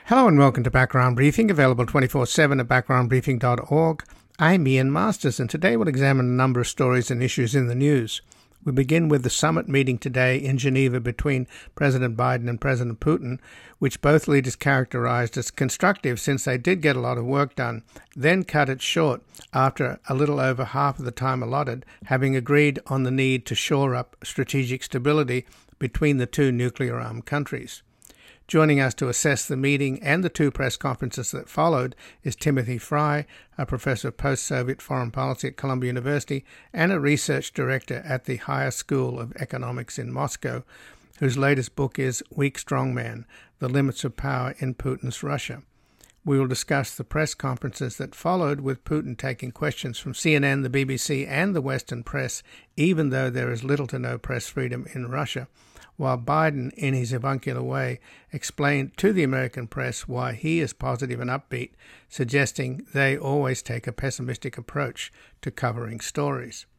Hello and welcome to Background Briefing, available 24/7 at backgroundbriefing.org. I'm Ian Masters, and today we'll examine a number of stories and issues in the news. We begin with the summit meeting today in Geneva between President Biden and President Putin, which both leaders characterized as constructive since they did get a lot of work done, then cut it short after a little over half of the time allotted, having agreed on the need to shore up strategic stability between the two nuclear-armed countries. Joining us to assess the meeting and the two press conferences that followed is Timothy Fry, a professor of post-Soviet foreign policy at Columbia University and a research director at the Higher School of Economics in Moscow, whose latest book is Weak Strongman: The Limits of Power in Putin's Russia. We will discuss the press conferences that followed, with Putin taking questions from CNN, the BBC, and the Western press, even though there is little to no press freedom in Russia, while Biden, in his avuncular way, explained to the American press why he is positive and upbeat, suggesting they always take a pessimistic approach to covering stories.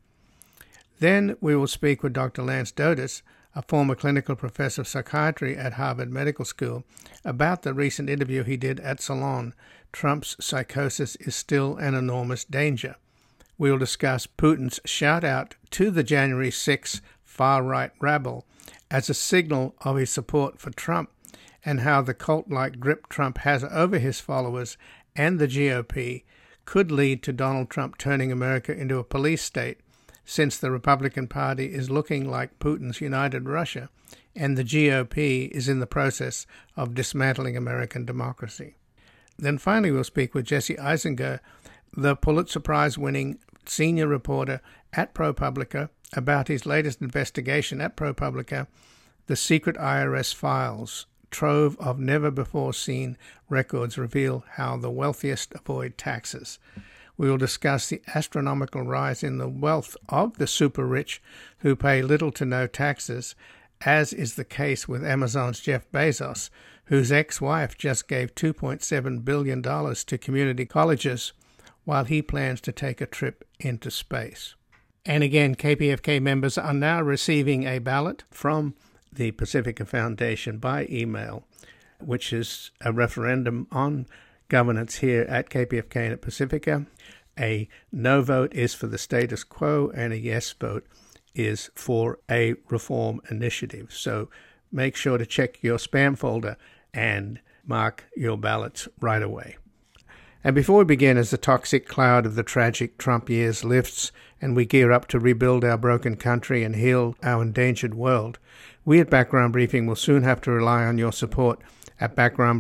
Then we will speak with Dr. Lance Dotis, a former clinical professor of psychiatry at Harvard Medical School, about the recent interview he did at Salon, Trump's Psychosis is Still an Enormous Danger. We will discuss Putin's shout-out to the January 6 far-right rabble as a signal of his support for Trump, and how the cult-like grip Trump has over his followers and the GOP could lead to Donald Trump turning America into a police state, since the Republican Party is looking like Putin's united Russia, and the GOP is in the process of dismantling American democracy. Then finally we'll speak with Jesse Eisinger, the Pulitzer Prize-winning senior reporter at ProPublica, about his latest investigation at ProPublica, The Secret IRS Files. Trove of never-before-seen records reveal how the wealthiest avoid taxes. We will discuss the astronomical rise in the wealth of the super-rich who pay little to no taxes, as is the case with Amazon's Jeff Bezos, whose ex-wife just gave $2.7 billion to community colleges while he plans to take a trip into space. And again, KPFK members are now receiving a ballot from the Pacifica Foundation by email, which is a referendum on governance here at KPFK and at Pacifica. A no vote is for the status quo, and a yes vote is for a reform initiative. So make sure to check your spam folder and mark your ballots right away. And before we begin, as the toxic cloud of the tragic Trump years lifts and we gear up to rebuild our broken country and heal our endangered world, we at Background Briefing will soon have to rely on your support at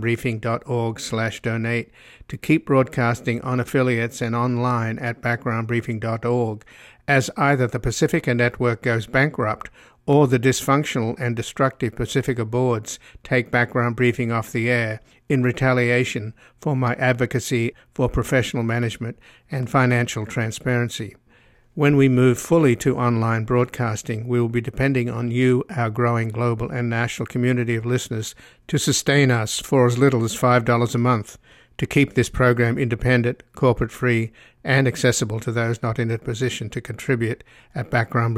backgroundbriefing.org/donate to keep broadcasting on affiliates and online at backgroundbriefing.org, as either the Pacifica Network goes bankrupt or the dysfunctional and destructive Pacifica boards take Background Briefing off the air in retaliation for my advocacy for professional management and financial transparency. When we move fully to online broadcasting, we will be depending on you, our growing global and national community of listeners, to sustain us for as little as $5 a month to keep this program independent, corporate-free, and accessible to those not in a position to contribute at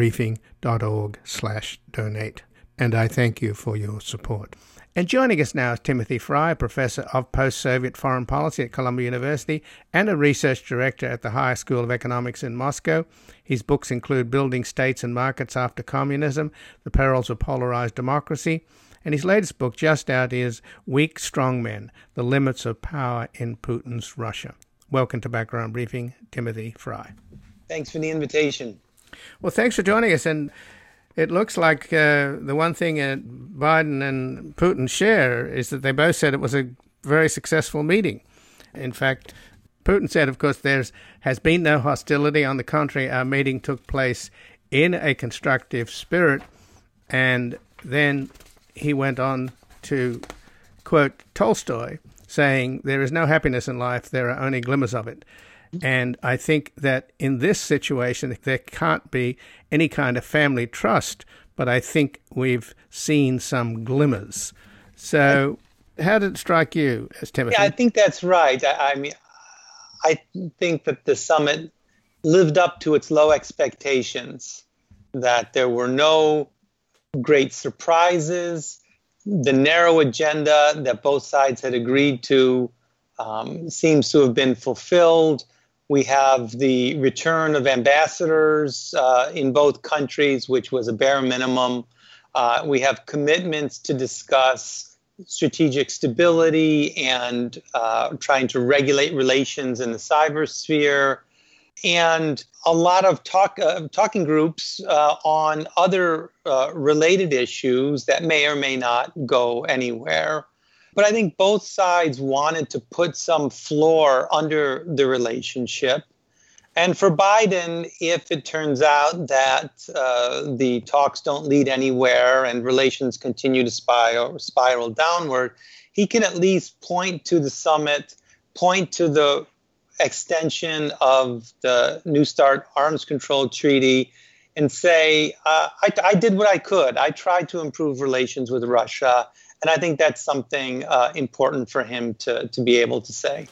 backgroundbriefing.org/donate. And I thank you for your support. And joining us now is Timothy Fry, professor of post-Soviet foreign policy at Columbia University and a research director at the Higher School of Economics in Moscow. His books include Building States and Markets After Communism, The Perils of Polarized Democracy, and his latest book, just out, is Weak Strongmen: The Limits of Power in Putin's Russia. Welcome to Background Briefing, Timothy Fry. Thanks for the invitation. Well, thanks for joining us. And it looks like the one thing Biden and Putin share is that they both said it was a very successful meeting. In fact, Putin said, of course, there has been no hostility. On the contrary, our meeting took place in a constructive spirit. And then he went on to quote Tolstoy, saying, "There is no happiness in life, there are only glimmers of it." And I think that in this situation, there can't be any kind of family trust, but I think we've seen some glimmers. So how did it strike you as Timothy? Yeah, I think that's right. I mean, I think that the summit lived up to its low expectations, that there were no great surprises, the narrow agenda that both sides had agreed to seems to have been fulfilled. We have the return of ambassadors in both countries, which was a bare minimum. We have commitments to discuss strategic stability and trying to regulate relations in the cybersphere, and a lot of talking groups on other related issues that may or may not go anywhere. But I think both sides wanted to put some floor under the relationship. And for Biden, if it turns out that the talks don't lead anywhere and relations continue to spiral downward, he can at least point to the summit, point to the extension of the New START arms control treaty, and say, I did what I could. I tried to improve relations with Russia. And I think that's something important for him to be able to say.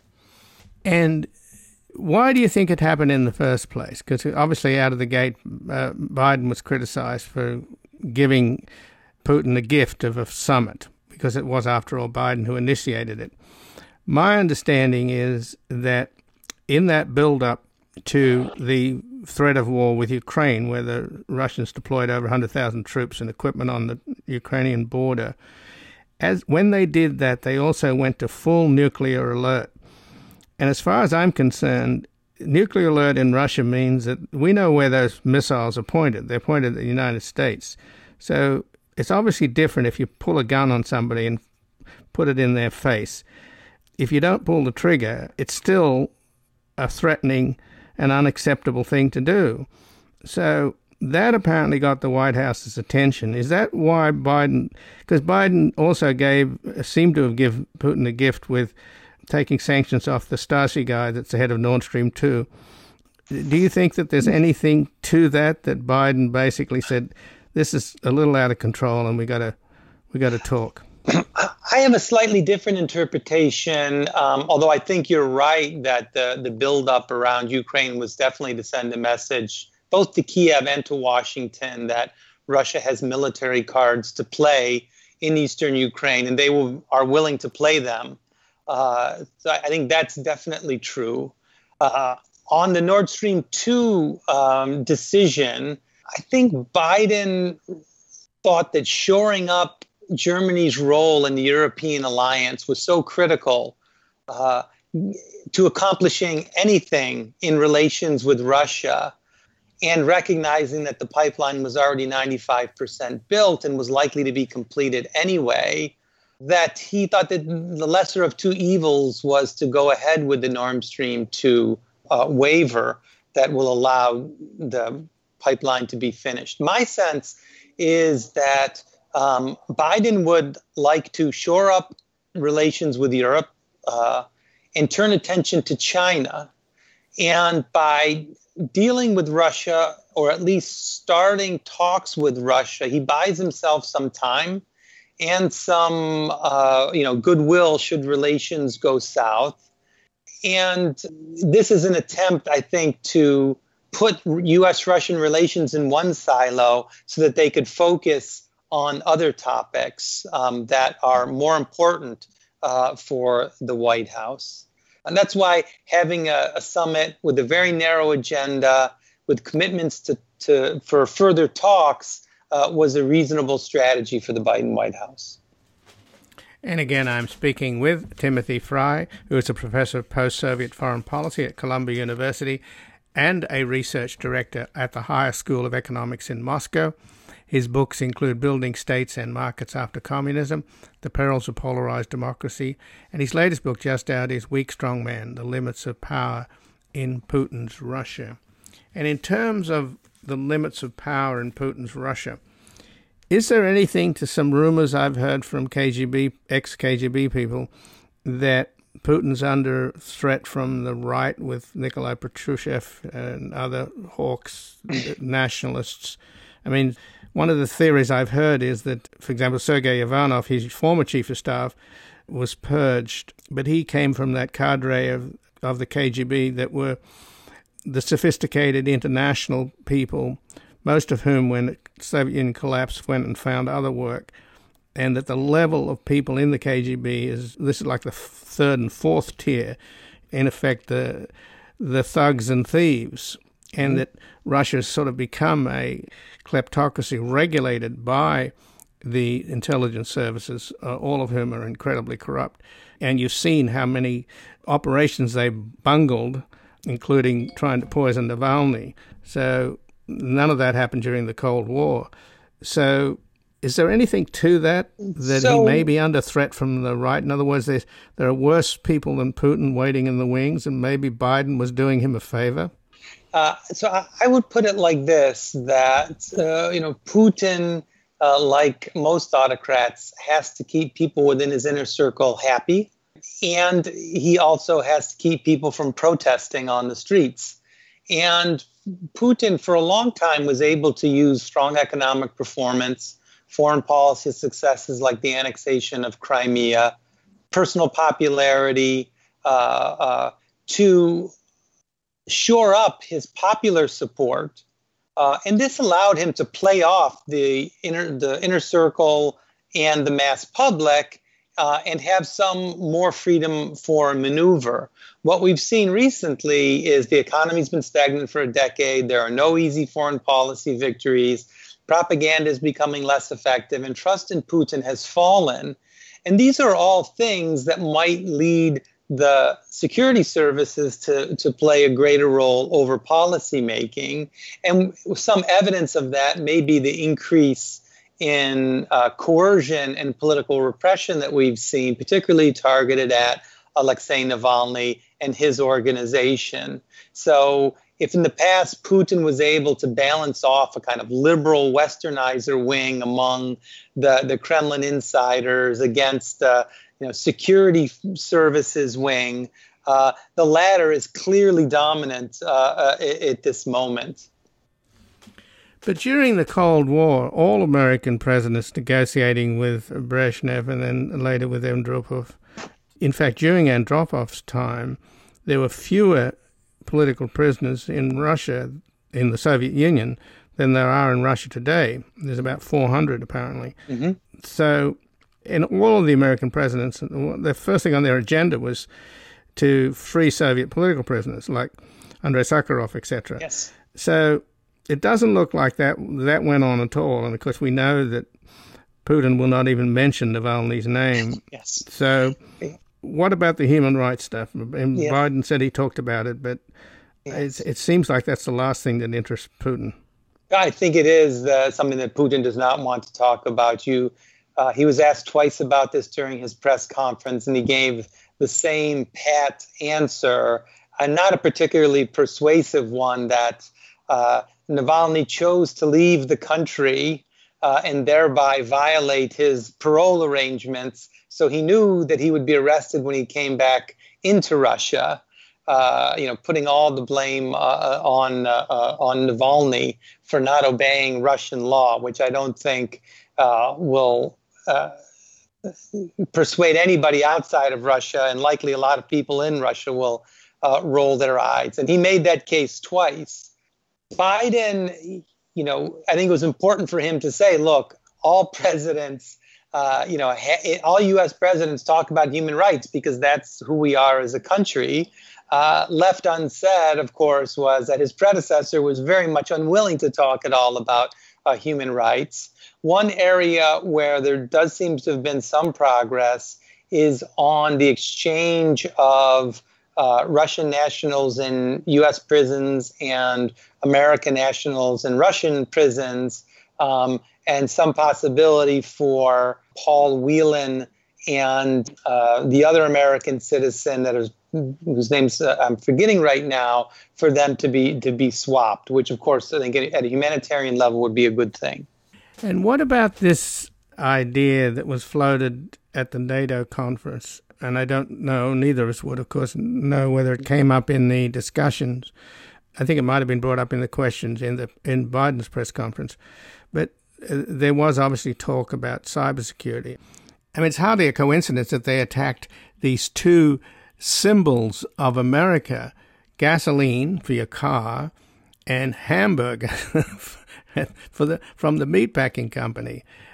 And why do you think it happened in the first place? Because obviously out of the gate, Biden was criticized for giving Putin the gift of a summit, because it was, after all, Biden who initiated it. My understanding is that in that build-up to the threat of war with Ukraine, where the Russians deployed over 100,000 troops and equipment on the Ukrainian border, when they did that, they also went to full nuclear alert. And as far as I'm concerned, nuclear alert in Russia means that we know where those missiles are pointed. They're pointed at the United States. So it's obviously different if you pull a gun on somebody and put it in their face. If you don't pull the trigger, it's still a threatening and unacceptable thing to do. So that apparently got the White House's attention. Is that why Biden, because Biden also seemed to have given Putin a gift with taking sanctions off the Stasi guy that's the head of Nord Stream 2. Do you think that there's anything to that Biden basically said, this is a little out of control and we got to talk? I have a slightly different interpretation, although I think you're right that the buildup around Ukraine was definitely to send a message both to Kiev and to Washington that Russia has military cards to play in eastern Ukraine, and they are willing to play them. So I think that's definitely true. On the Nord Stream 2 decision, I think Biden thought that shoring up Germany's role in the European alliance was so critical to accomplishing anything in relations with Russia, and recognizing that the pipeline was already 95% built and was likely to be completed anyway, that he thought that the lesser of two evils was to go ahead with the Nord Stream 2 waiver that will allow the pipeline to be finished. My sense is that Biden would like to shore up relations with Europe and turn attention to China. And by dealing with Russia, or at least starting talks with Russia, he buys himself some time and some goodwill should relations go south. And this is an attempt, I think, to put U.S.-Russian relations in one silo so that they could focus on other topics that are more important for the White House. And that's why having a summit with a very narrow agenda, with commitments for further talks, was a reasonable strategy for the Biden White House. And again, I'm speaking with Timothy Frye, who is a professor of post-Soviet foreign policy at Columbia University and a research director at the Higher School of Economics in Moscow. His books include Building States and Markets After Communism, The Perils of Polarized Democracy, and his latest book just out is Weak Strong Man, The Limits of Power in Putin's Russia. And in terms of the limits of power in Putin's Russia, is there anything to some rumors I've heard from ex-KGB people that Putin's under threat from the right with Nikolai Patrushev and other hawks, nationalists? I mean, one of the theories I've heard is that, for example, Sergei Ivanov, his former chief of staff, was purged, but he came from that cadre of the KGB that were the sophisticated international people, most of whom, when the Soviet Union collapsed, went and found other work. and that the level of people in the KGB this is like the third and fourth tier, in effect the thugs and thieves, and that Russia's sort of become a kleptocracy regulated by the intelligence services, all of whom are incredibly corrupt. And you've seen how many operations they've bungled, including trying to poison Navalny. So none of that happened during the Cold War. So is there anything to that he may be under threat from the right? In other words, there are worse people than Putin waiting in the wings, and maybe Biden was doing him a favor? So I would put it like this, that, Putin, like most autocrats, has to keep people within his inner circle happy. And he also has to keep people from protesting on the streets. And Putin, for a long time, was able to use strong economic performance, foreign policy successes like the annexation of Crimea, personal popularity, to shore up his popular support. And this allowed him to play off the inner circle and the mass public and have some more freedom for maneuver. What we've seen recently is the economy's been stagnant for a decade. There are no easy foreign policy victories. Propaganda is becoming less effective, and trust in Putin has fallen. And these are all things that might lead the security services to play a greater role over policymaking. And some evidence of that may be the increase in coercion and political repression that we've seen, particularly targeted at Alexei Navalny and his organization. So if in the past Putin was able to balance off a kind of liberal westernizer wing among the Kremlin insiders against the security services wing, the latter is clearly dominant at this moment. But during the Cold War, all American presidents negotiating with Brezhnev and then later with Andropov, in fact, during Andropov's time, there were fewer political prisoners in Russia, in the Soviet Union, than there are in Russia today. There's about 400, apparently. Mm-hmm. So in all of the American presidents, the first thing on their agenda was to free Soviet political prisoners, like Andrei Sakharov, etc. Yes. So it doesn't look like that went on at all. And, of course, we know that Putin will not even mention Navalny's name. Yes. So what about the human rights stuff? And Biden said he talked about it, but it seems like that's the last thing that interests Putin. I think it is something that Putin does not want to talk about. He was asked twice about this during his press conference, and he gave the same pat answer, and not a particularly persuasive one, that Navalny chose to leave the country and thereby violate his parole arrangements. So he knew that he would be arrested when he came back into Russia, putting all the blame on Navalny for not obeying Russian law, which I don't think will persuade anybody outside of Russia, and likely a lot of people in Russia will roll their eyes. And he made that case twice. Biden, I think it was important for him to say, look, all presidents, all U.S. presidents talk about human rights because that's who we are as a country. Left unsaid, of course, was that his predecessor was very much unwilling to talk at all about human rights. One area where there does seem to have been some progress is on the exchange of Russian nationals in U.S. prisons and American nationals in Russian prisons, and some possibility for Paul Whelan and the other American citizen whose name's I'm forgetting right now, for them to be swapped, which of course I think at a humanitarian level would be a good thing. And what about this idea that was floated at the NATO conference? And I don't know, neither of us would, of course, know whether it came up in the discussions. I think it might have been brought up in the questions in Biden's press conference. But there was obviously talk about cybersecurity. I mean, it's hardly a coincidence that they attacked these two symbols of America, gasoline for your car and hamburger from the meatpacking company.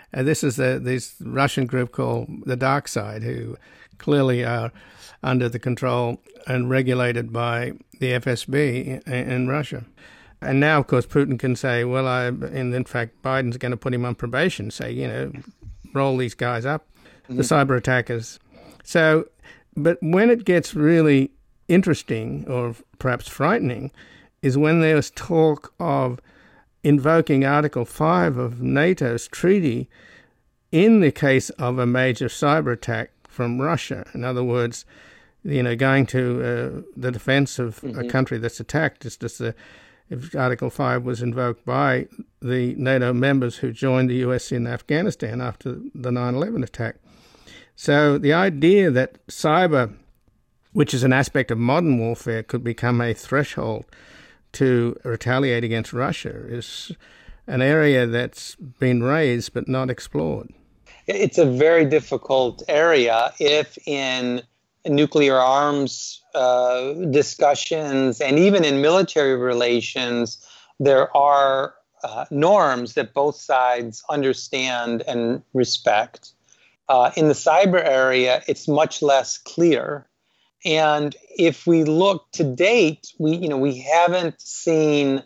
This is this Russian group called the Dark Side, who clearly are under the control and regulated by the FSB in Russia. And now, of course, Putin can say, well, in fact, Biden's going to put him on probation, say, roll these guys up, the cyber attackers. So, but when it gets really interesting or perhaps frightening is when there's talk of invoking Article 5 of NATO's treaty in the case of a major cyber attack from Russia. In other words, going to the defense of a country that's attacked, just as if Article 5 was invoked by the NATO members who joined the US in Afghanistan after the 9/11 attack. So the idea that cyber, which is an aspect of modern warfare, could become a threshold to retaliate against Russia is an area that's been raised but not explored. It's a very difficult area if in nuclear arms discussions and even in military relations, there are norms that both sides understand and respect. In the cyber area, it's much less clear. And if we look to date, we haven't seen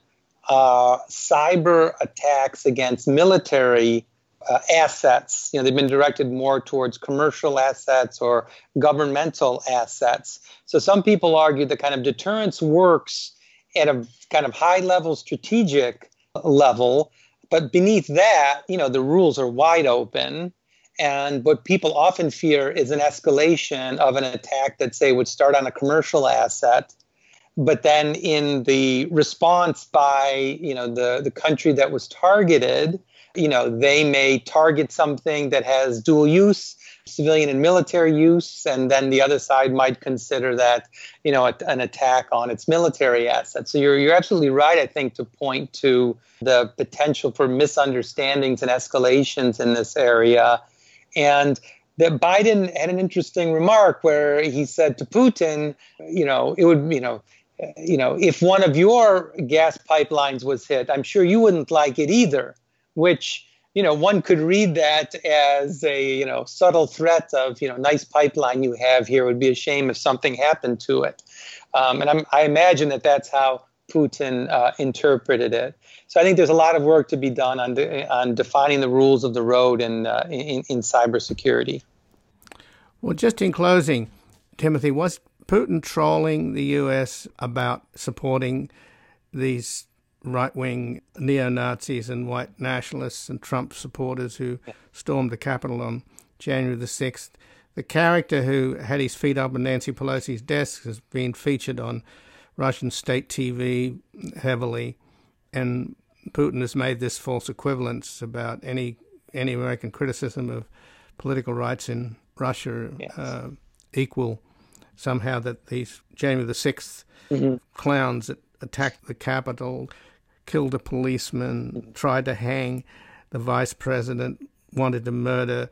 cyber attacks against military assets. They've been directed more towards commercial assets or governmental assets. So some people argue that kind of deterrence works at a kind of high-level strategic level, but beneath that, the rules are wide open. And what people often fear is an escalation of an attack that, say, would start on a commercial asset, but then in the response by, the country that was targeted, they may target something that has dual use, civilian and military use, and then the other side might consider that, an attack on its military assets. So you're absolutely right, I think, to point to the potential for misunderstandings and escalations in this area. And that Biden had an interesting remark where he said to Putin, it would, if one of your gas pipelines was hit, I'm sure you wouldn't like it either, which, one could read that as a, subtle threat of, nice pipeline you have here. It would be a shame if something happened to it. And I imagine that that's how Putin interpreted it. So I think there's a lot of work to be done on defining the rules of the road in cybersecurity. Well, just in closing, Timothy, was Putin trolling the U.S. about supporting these right-wing neo-Nazis and white nationalists and Trump supporters who stormed the Capitol on January the 6th? The character who had his feet up on Nancy Pelosi's desk has been featured on Russian state TV heavily, and Putin has made this false equivalence about any American criticism of political rights in Russia equal somehow that these January the 6th clowns that attacked the Capitol, killed a policeman, tried to hang the vice president, wanted to murder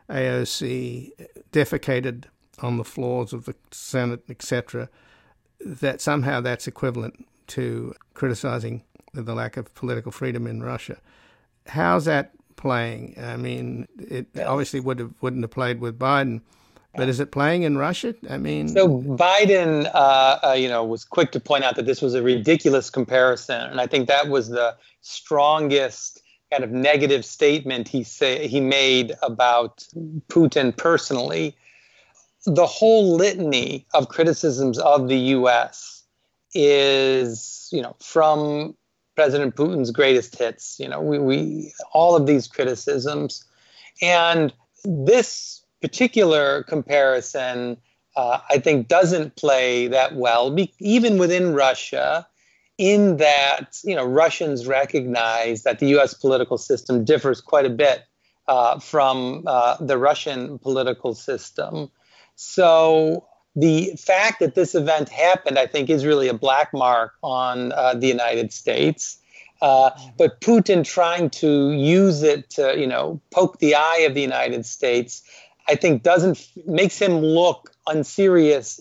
AOC, defecated on the floors of the Senate, etc., that somehow that's equivalent to criticizing the lack of political freedom in Russia. How's that playing? I mean, it obviously wouldn't have played with Biden, but is it playing in Russia? I mean, so Biden, was quick to point out that this was a ridiculous comparison, and I think that was the strongest kind of negative statement he made about Putin personally. The whole litany of criticisms of the U.S. is, from President Putin's greatest hits. We all of these criticisms, and this particular comparison, I think, doesn't play that well, even within Russia, in that Russians recognize that the U.S. political system differs quite a bit from the Russian political system. So the fact that this event happened, I think, is really a black mark on the United States. But Putin trying to use it to, poke the eye of the United States, I think makes him look unserious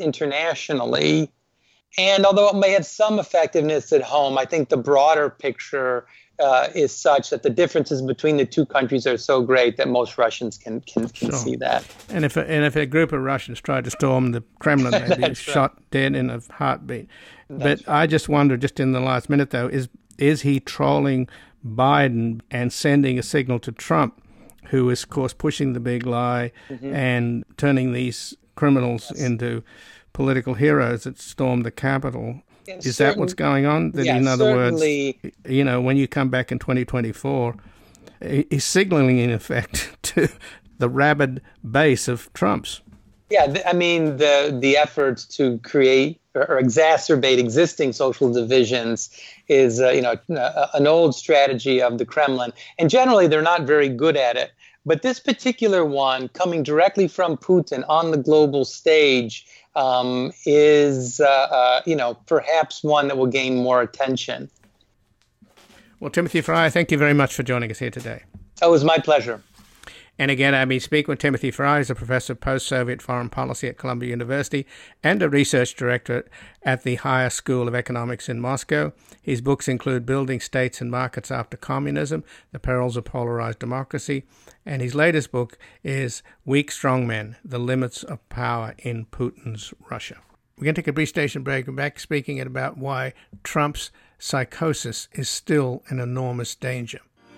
internationally. And although it may have some effectiveness at home, I think the broader picture is such that the differences between the two countries are so great that most Russians can see that. And if a group of Russians tried to storm the Kremlin, they'd be shot dead in a heartbeat. But I just wonder, just in the last minute though, is he trolling Biden and sending a signal to Trump, who is, of course, pushing the big lie and turning these criminals into political heroes that stormed the Capitol? Is that what's going on? That in other words, when you come back in 2024, he's signaling, in effect, to the rabid base of Trump's. Yeah, I mean, the efforts to create or exacerbate existing social divisions is, an old strategy of the Kremlin. And generally, they're not very good at it. But this particular one, coming directly from Putin on the global stage, is perhaps one that will gain more attention. Well, Timothy Fryer, thank you very much for joining us here today. It was my pleasure. And again, I've been speaking with Timothy Fryer. He's a professor of post-Soviet foreign policy at Columbia University and a research director at the Higher School of Economics in Moscow. His books include Building States and Markets After Communism, The Perils of Polarized Democracy, and his latest book is Weak Strongmen, The Limits of Power in Putin's Russia. We're going to take a brief station break and back speaking about why Trump's psychosis is still an enormous danger.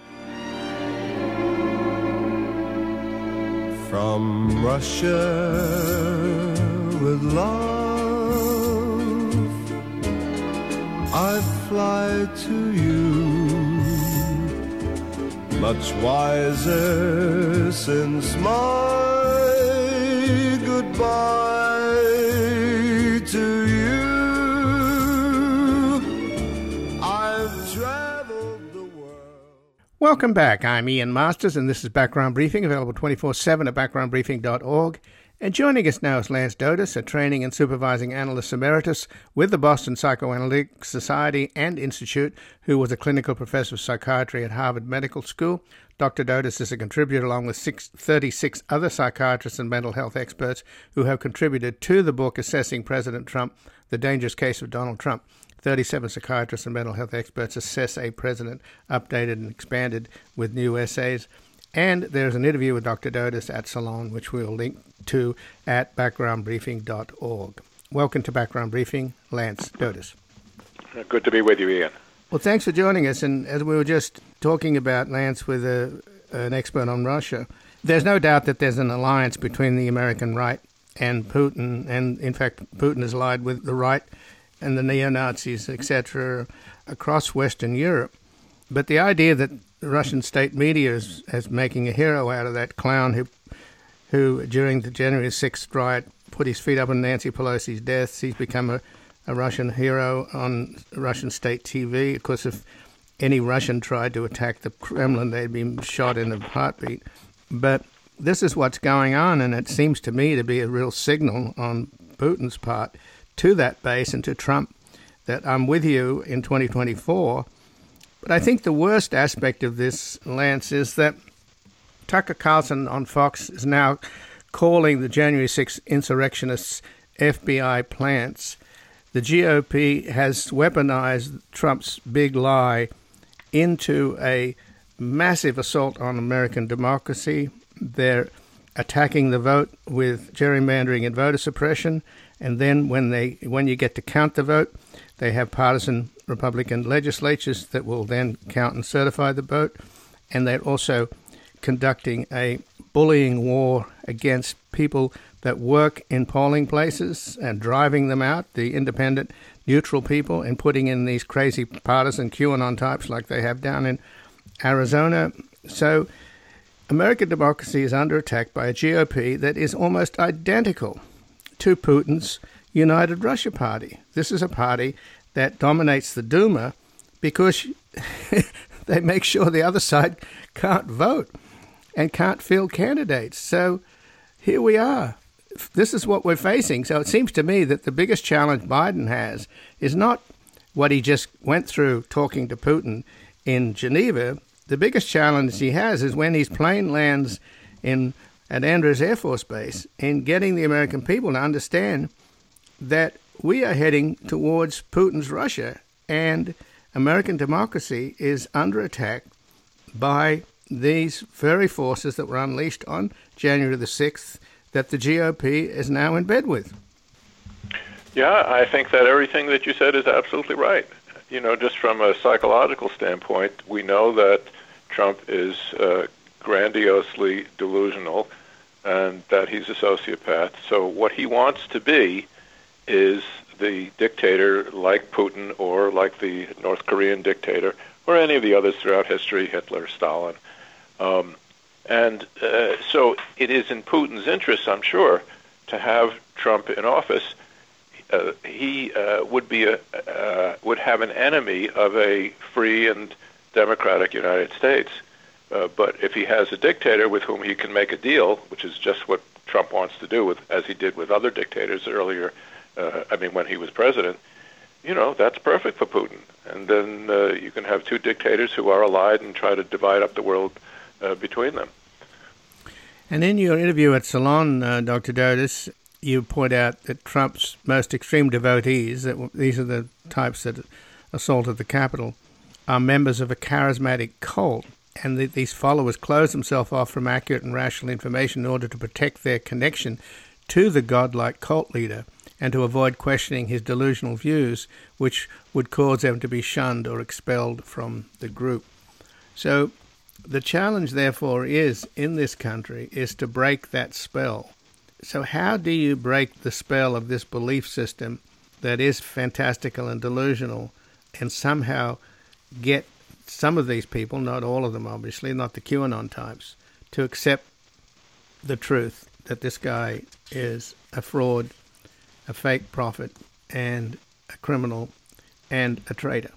From Russia with love, I fly to you, much wiser since my goodbye to you. I've traveled the world. Welcome back. I'm Ian Masters, and this is Background Briefing, available 24/7 at backgroundbriefing.org. And joining us now is Lance Dotis, a training and supervising analyst emeritus with the Boston Psychoanalytic Society and Institute, who was a clinical professor of psychiatry at Harvard Medical School. Dr. Dotis is a contributor along with 36 other psychiatrists and mental health experts who have contributed to the book Assessing President Trump, The Dangerous Case of Donald Trump. 37 psychiatrists and mental health experts assess a president, updated and expanded with new essays. And there's an interview with Dr. Dotis at Salon, which we'll link to at backgroundbriefing.org. Welcome to Background Briefing, Lance Dotis. Good to be with you, Ian. Well, thanks for joining us. And as we were just talking about, Lance, with an expert on Russia, there's no doubt that there's an alliance between the American right and Putin. And, in fact, Putin has allied with the right and the neo-Nazis, etc., across Western Europe. But the idea that the Russian state media is making a hero out of that clown who during the January 6th riot put his feet up on Nancy Pelosi's death, he's become a Russian hero on Russian state TV. Of course, if any Russian tried to attack the Kremlin, they'd be shot in a heartbeat. But this is what's going on, and it seems to me to be a real signal on Putin's part to that base and to Trump that I'm with you in 2024. But I think the worst aspect of this, Lance, is that Tucker Carlson on Fox is now calling the January 6th insurrectionists FBI plants. The GOP has weaponized Trump's big lie into a massive assault on American democracy. They're attacking the vote with gerrymandering and voter suppression. And then when you get to count the vote, they have partisan Republican legislatures that will then count and certify the vote. And they're also conducting a bullying war against people that work in polling places and driving them out, the independent, neutral people, and putting in these crazy partisan QAnon types like they have down in Arizona. So American democracy is under attack by a GOP that is almost identical to Putin's United Russia Party. This is a party that dominates the Duma because they make sure the other side can't vote and can't field candidates. So here we are. This is what we're facing. So it seems to me that the biggest challenge Biden has is not what he just went through talking to Putin in Geneva. The biggest challenge he has is when his plane lands at Andrews Air Force Base in getting the American people to understand that we are heading towards Putin's Russia. And American democracy is under attack by these very forces that were unleashed on January the 6th that the GOP is now in bed with. Yeah, I think that everything that you said is absolutely right. You know, just from a psychological standpoint, we know that Trump is grandiosely delusional and that he's a sociopath. So what he wants to be is the dictator like Putin or like the North Korean dictator or any of the others throughout history, Hitler, Stalin. So it is in Putin's interest, I'm sure, to have Trump in office. He would have an enemy of a free and democratic United States. But if he has a dictator with whom he can make a deal, which is just what Trump wants to do, as he did with other dictators earlier, when he was president, that's perfect for Putin. And then you can have two dictators who are allied and try to divide up the world between them. And in your interview at Salon, Dr. Dodis, you point out that Trump's most extreme devotees, that these are the types that assaulted the Capitol, are members of a charismatic cult, and that these followers close themselves off from accurate and rational information in order to protect their connection to the godlike cult leader and to avoid questioning his delusional views, which would cause them to be shunned or expelled from the group. So the challenge, therefore, is in this country is to break that spell. So how do you break the spell of this belief system that is fantastical and delusional and somehow get some of these people, not all of them obviously, not the QAnon types, to accept the truth that this guy is a fraud, a fake prophet, and a criminal, and a traitor?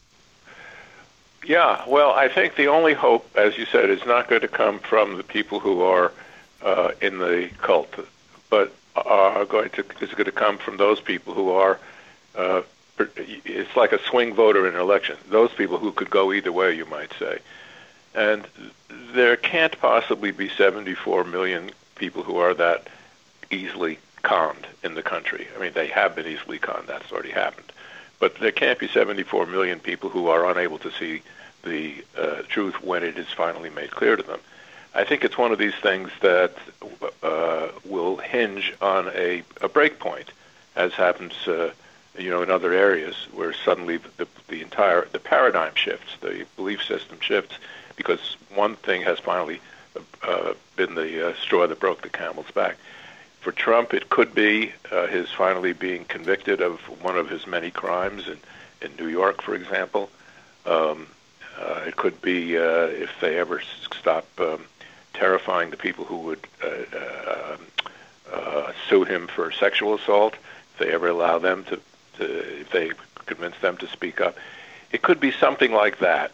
Yeah, well, I think the only hope, as you said, is not going to come from the people who are in the cult, but is going to come from those people who are, it's like a swing voter in an election, those people who could go either way, you might say. And there can't possibly be 74 million people who are that easily conned in the country. I mean, they have been easily conned. That's already happened. But there can't be 74 million people who are unable to see the truth when it is finally made clear to them. I think it's one of these things that will hinge on a break point, as happens, in other areas where suddenly the paradigm shifts, the belief system shifts, because one thing has finally been the straw that broke the camel's back. For Trump, it could be his finally being convicted of one of his many crimes in New York, for example. It could be if they ever stop terrifying the people who would sue him for sexual assault, if they ever allow them if they convince them to speak up. It could be something like that.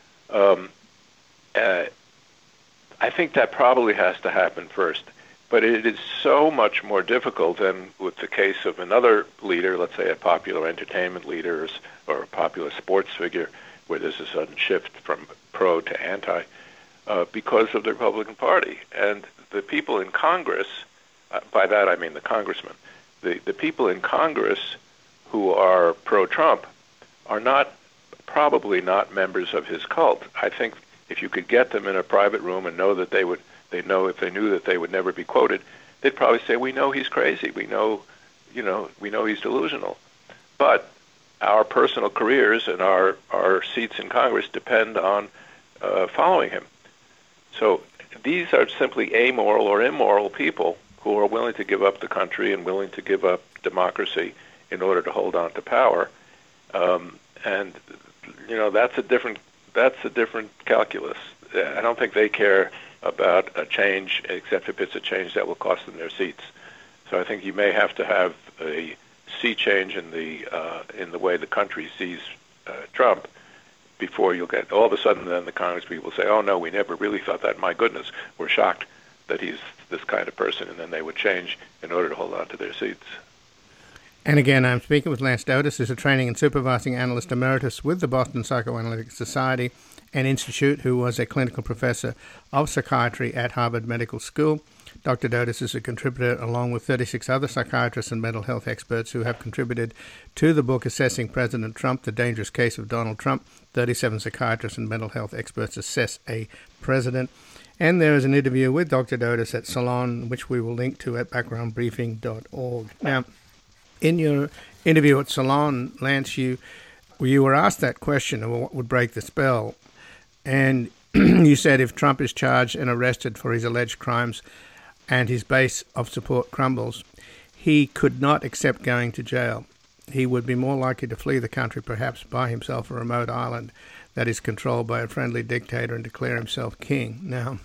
I think that probably has to happen first. But it is so much more difficult than with the case of another leader, let's say a popular entertainment leader or a popular sports figure, where there's a sudden shift from pro to anti, because of the Republican Party. And the people in Congress, by that I mean the congressmen, the people in Congress who are pro-Trump are probably not members of his cult. I think if you could get them in a private room and know that if they knew that they would never be quoted, they'd probably say, we know he's crazy. We know he's delusional. But our personal careers and our seats in Congress depend on following him. So these are simply amoral or immoral people who are willing to give up the country and willing to give up democracy in order to hold on to power. And that's a different calculus. I don't think they care about a change, except if it's a change that will cost them their seats. So I think you may have to have a sea change in the way the country sees Trump before you'll get all of a sudden then the Congress people say, oh no, we never really thought that. My goodness, we're shocked that he's this kind of person, and then they would change in order to hold on to their seats. And again, I'm speaking with Lance Dodis, who's a training and supervising analyst emeritus with the Boston Psychoanalytic Society and Institute, who was a clinical professor of psychiatry at Harvard Medical School. Dr. Dotis is a contributor along with 36 other psychiatrists and mental health experts who have contributed to the book Assessing President Trump, The Dangerous Case of Donald Trump. 37 psychiatrists and mental health experts assess a president. And there is an interview with Dr. Dotis at Salon, which we will link to at backgroundbriefing.org. Now, in your interview at Salon, Lance, you were asked that question of what would break the spell. And you said if Trump is charged and arrested for his alleged crimes and his base of support crumbles, he could not accept going to jail. He would be more likely to flee the country, perhaps buy himself a remote island that is controlled by a friendly dictator and declare himself king. Now,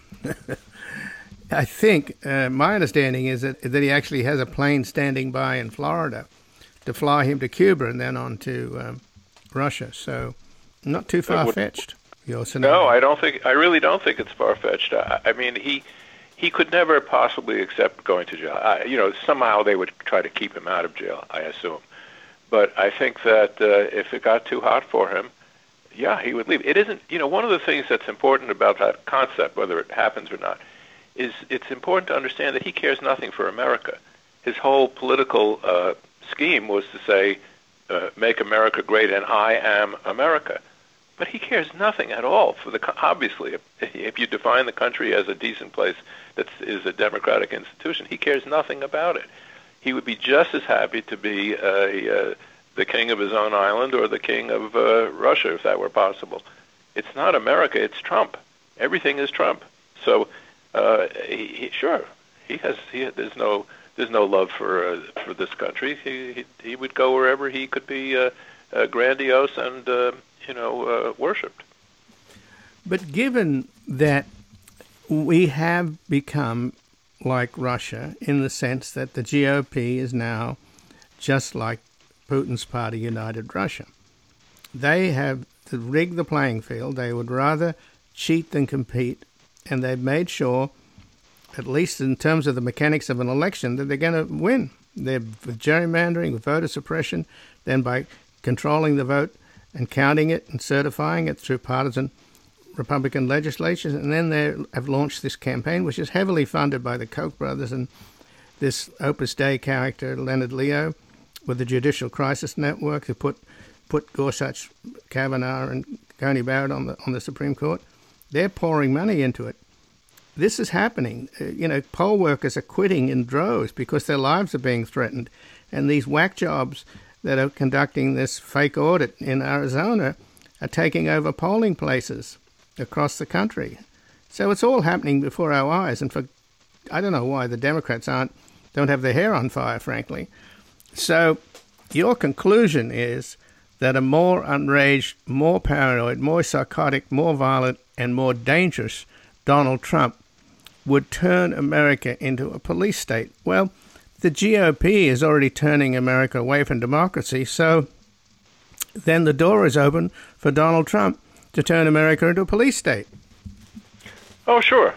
I think my understanding is that he actually has a plane standing by in Florida to fly him to Cuba and then on to Russia. So not too far-fetched. No, I really don't think it's far-fetched. I mean, he could never possibly accept going to jail. Somehow they would try to keep him out of jail, I assume. But I think that if it got too hot for him, yeah, he would leave. It isn't, one of the things that's important about that concept, whether it happens or not, is it's important to understand that he cares nothing for America. His whole political scheme was to say, make America great and I am America. But he cares nothing at all for obviously, if you define the country as a decent place that is a democratic institution, he cares nothing about it. He would be just as happy to be the king of his own island or the king of Russia, if that were possible. It's not America, it's Trump. Everything is Trump. So, sure, there's no love for this country. He would go wherever he could be grandiose and worshipped. But given that we have become like Russia in the sense that the GOP is now just like Putin's party, United Russia. They have rigged the playing field. They would rather cheat than compete, and they've made sure, at least in terms of the mechanics of an election, that they're going to win. They're with gerrymandering, with voter suppression, then by controlling the vote and counting it and certifying it through partisan Republican legislatures, and then they have launched this campaign, which is heavily funded by the Koch brothers and this Opus Dei character, Leonard Leo, with the Judicial Crisis Network, who put Gorsuch, Kavanaugh, and Coney Barrett on the Supreme Court. They're pouring money into it. This is happening. Poll workers are quitting in droves because their lives are being threatened, and these whack jobs that are conducting this fake audit in Arizona are taking over polling places across the country. So it's all happening before our eyes, and I don't know why the Democrats don't have their hair on fire, frankly. So your conclusion is that a more enraged, more paranoid, more psychotic, more violent, and more dangerous Donald Trump would turn America into a police state. Well, the GOP is already turning America away from democracy, so then the door is open for Donald Trump to turn America into a police state. Oh, sure.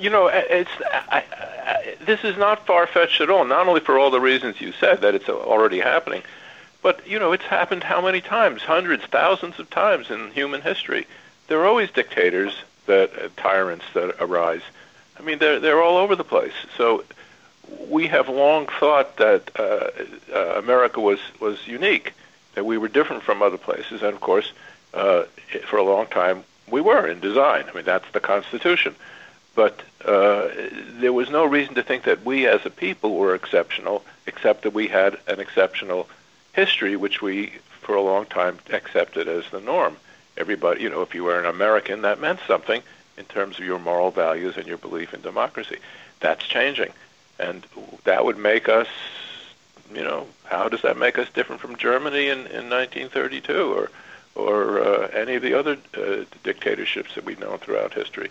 This is not far-fetched at all, not only for all the reasons you said, that it's already happening, but, it's happened how many times? Hundreds, thousands of times in human history. There are always dictators, tyrants that arise. I mean, they're all over the place. So we have long thought that America was unique, that we were different from other places, and of course, for a long time, we were in design. I mean, that's the Constitution. But there was no reason to think that we as a people were exceptional, except that we had an exceptional history, which we, for a long time, accepted as the norm. Everybody, if you were an American, that meant something in terms of your moral values and your belief in democracy. That's changing. And that would make us, how does that make us different from Germany in 1932 or any of the other dictatorships that we've known throughout history?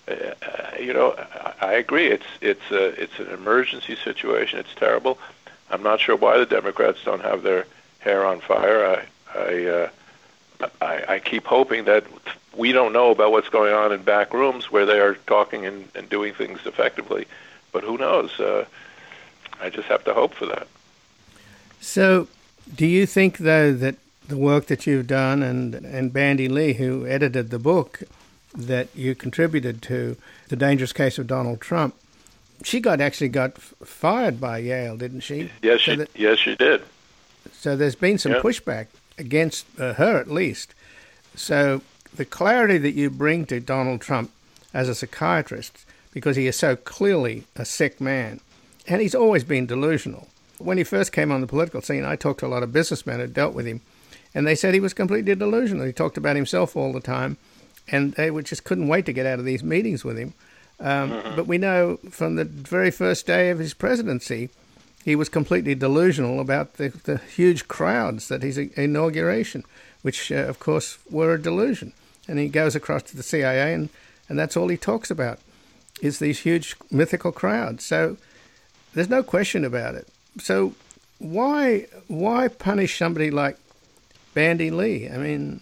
I agree. It's an emergency situation. It's terrible. I'm not sure why the Democrats don't have their hair on fire. I keep hoping that we don't know about what's going on in back rooms where they are talking and doing things effectively. But who knows? I just have to hope for that. So do you think, though, that the work that you've done and Bandy Lee, who edited the book that you contributed to, The Dangerous Case of Donald Trump, she actually got fired by Yale, didn't she? Yes, she did. So there's been some pushback against her, at least. So the clarity that you bring to Donald Trump as a psychiatrist, because he is so clearly a sick man, and he's always been delusional. When he first came on the political scene, I talked to a lot of businessmen who dealt with him, and they said he was completely delusional. He talked about himself all the time, and they just couldn't wait to get out of these meetings with him. But we know from the very first day of his presidency, he was completely delusional about the huge crowds at his inauguration, which, of course, were a delusion. And he goes across to the CIA, and that's all he talks about, is these huge mythical crowds. So there's no question about it. So why punish somebody like Bandy Lee? I mean,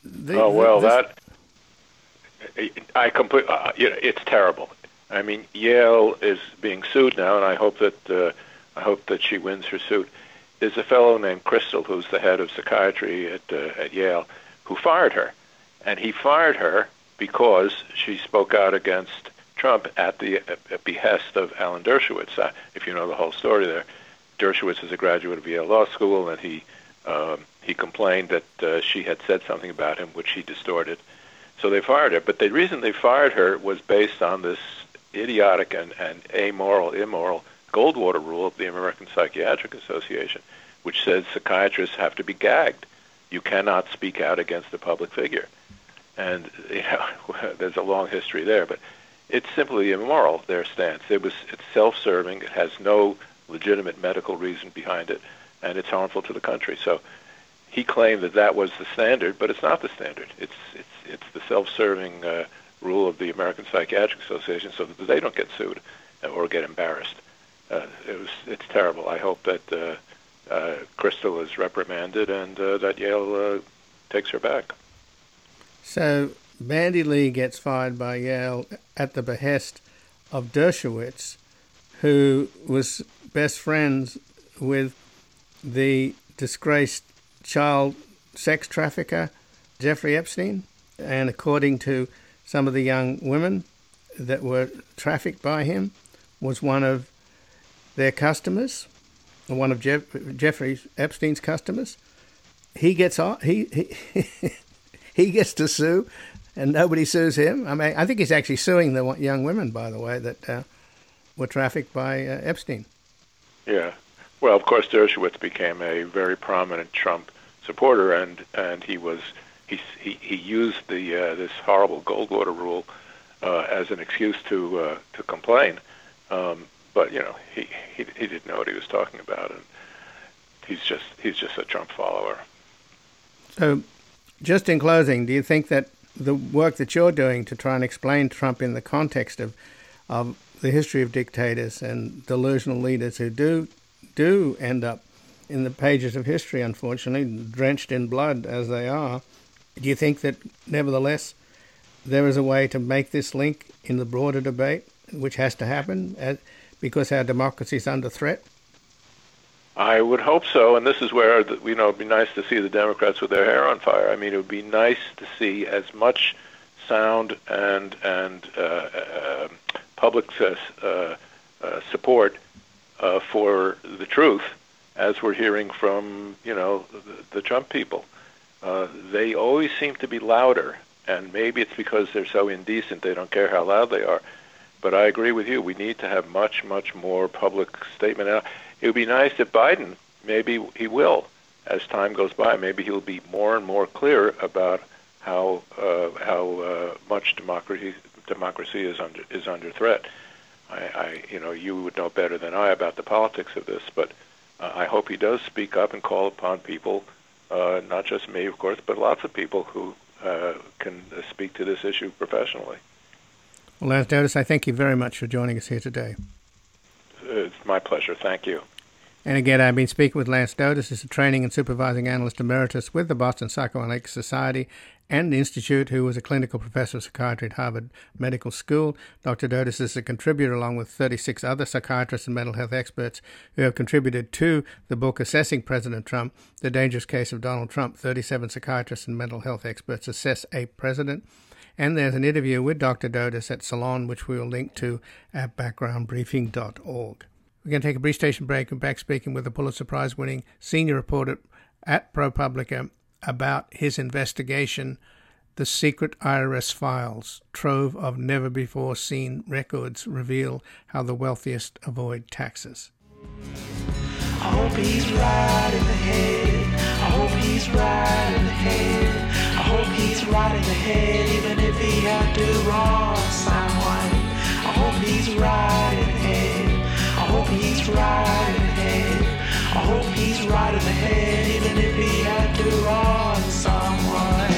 it's terrible. I mean, Yale is being sued now, and I hope that she wins her suit. There's a fellow named Crystal, who's the head of psychiatry at Yale, who fired her, and he fired her because she spoke out against Trump at the behest of Alan Dershowitz. If you know the whole story there, Dershowitz is a graduate of Yale Law School, and he complained that she had said something about him which he distorted. So they fired her. But the reason they fired her was based on this idiotic and immoral Goldwater rule of the American Psychiatric Association, which says psychiatrists have to be gagged. You cannot speak out against a public figure. And there's a long history there, but it's simply immoral, their stance. It's self-serving. It has no legitimate medical reason behind it, and it's harmful to the country. So he claimed that was the standard, but it's not the standard. It's the self-serving rule of the American Psychiatric Association, so that they don't get sued or get embarrassed. It's terrible. I hope that Crystal is reprimanded and that Yale takes her back. So Bandy Lee gets fired by Yale at the behest of Dershowitz, who was best friends with the disgraced child sex trafficker Jeffrey Epstein. And according to some of the young women that were trafficked by him, was one of their customers, one of Jeffrey Epstein's customers. He gets he gets to sue, and nobody sues him. I mean, I think he's actually suing the young women, by the way, that were trafficked by Epstein. Yeah. Well, of course, Dershowitz became a very prominent Trump supporter, and he used this horrible Goldwater rule as an excuse to complain. But he didn't know what he was talking about, and he's just a Trump follower. So, just in closing, do you think that the work that you're doing to try and explain Trump in the context of the history of dictators and delusional leaders who do end up in the pages of history, unfortunately, drenched in blood as they are, do you think that nevertheless there is a way to make this link in the broader debate, which has to happen because our democracy is under threat? I would hope so, and this is where it'd be nice to see the Democrats with their hair on fire. I mean, it would be nice to see as much sound and public support for the truth as we're hearing from the Trump people. They always seem to be louder, and maybe it's because they're so indecent they don't care how loud they are. But I agree with you. We need to have much, much more public statement. And it would be nice if Biden, maybe he will, as time goes by, maybe he'll be more and more clear about how much democracy is under threat. You would know better than I about the politics of this, but I hope he does speak up and call upon people, not just me, of course, but lots of people who can speak to this issue professionally. Well, Lance Dotis, I thank you very much for joining us here today. It's my pleasure. Thank you. And again, I've been speaking with Lance Dotis, who's a training and supervising analyst emeritus with the Boston Psychoanalytic Society and Institute, who was a clinical professor of psychiatry at Harvard Medical School. Dr. Dotis is a contributor along with 36 other psychiatrists and mental health experts who have contributed to the book Assessing President Trump, The Dangerous Case of Donald Trump. 37 psychiatrists and mental health experts assess a president. And there's an interview with Dr. Dotis at Salon, which we'll link to at backgroundbriefing.org. We're going to take a brief station break and back speaking with the Pulitzer Prize-winning senior reporter at ProPublica about his investigation, The Secret IRS Files, Trove of Never-Before-Seen Records Reveal How the Wealthiest Avoid Taxes. I hope he's right in the head. I hope he's right in the head. I hope he's right in the head, even if he had to wrong someone. I hope he's right in the head. I hope he's right in the head. I hope he's right in the head, even if he had to wrong someone.